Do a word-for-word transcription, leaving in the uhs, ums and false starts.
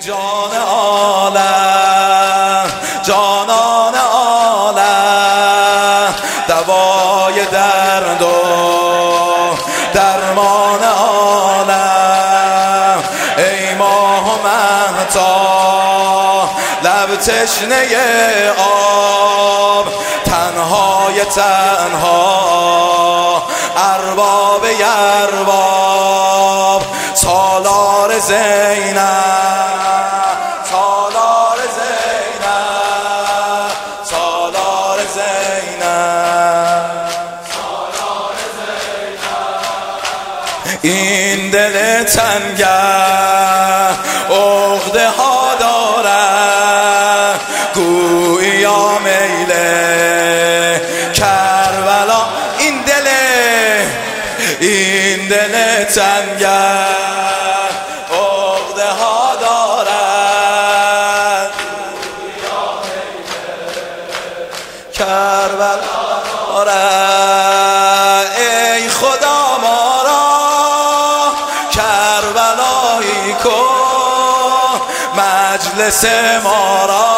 جان عالم جانان عالم، دوای درد و درمان عالم، ای ماه و مهتاب لب تشنه آب، تنهای تنها ارباب ارباب، سالار زینب سالار زینب سالار زینب سالار زینب. این دل تنگه عقده ها داره، گویا میل کربلا، این دل این دل تنگه عقده ها دارد، کربلا دارد. ای خدا ما را کربلایی کن، مجلس ما را